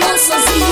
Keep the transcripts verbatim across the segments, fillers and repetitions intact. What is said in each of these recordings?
bwansolosozi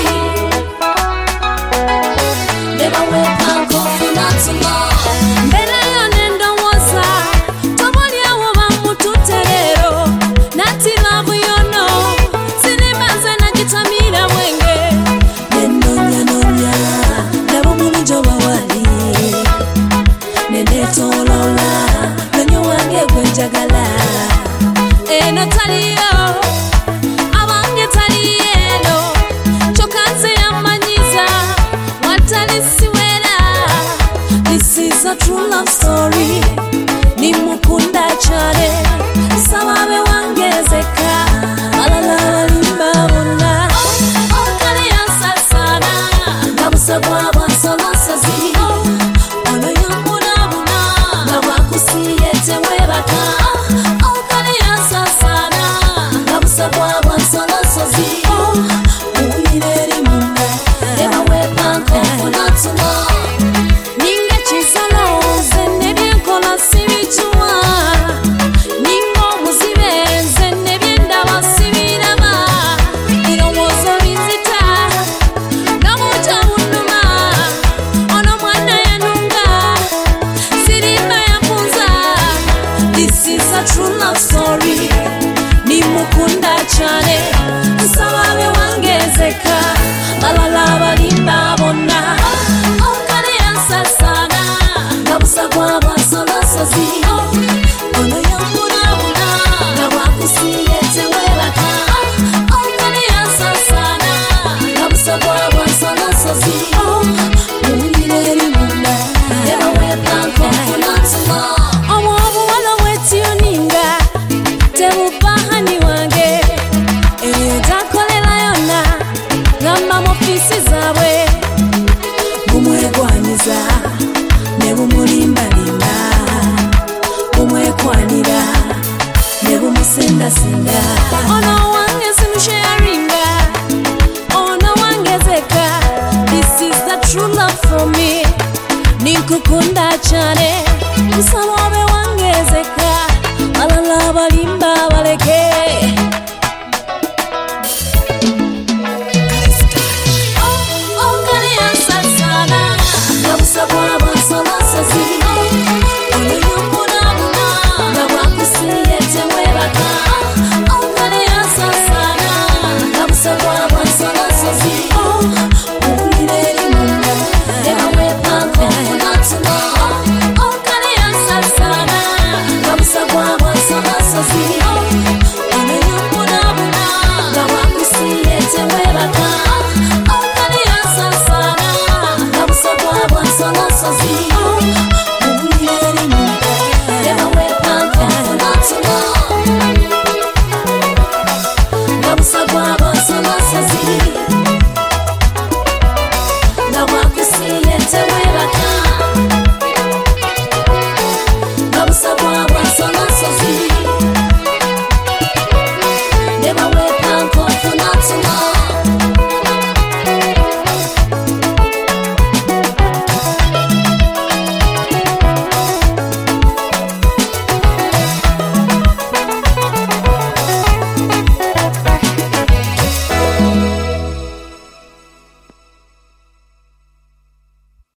Never wake up for not to know Mbele yonendo woza Toboli ya wama mututerero Nati lavu yono Sinibanze na kitamira mwenge Nenonya nonya Nabo mulijoba wali Neneto lola Nenyo wange kwenjagala Eno taliyo Abange taliyeno Chokanze yamanyiza Watali siwera This is a true love story Nimukunda chare Sawabe wangezeka Alala limbabona Okale ya sasana Nabusa kwa bwansolosozi Ono yambuna buna Nabakusiyete webaka Okale ya sasana Nabusa kwa bwansolosozi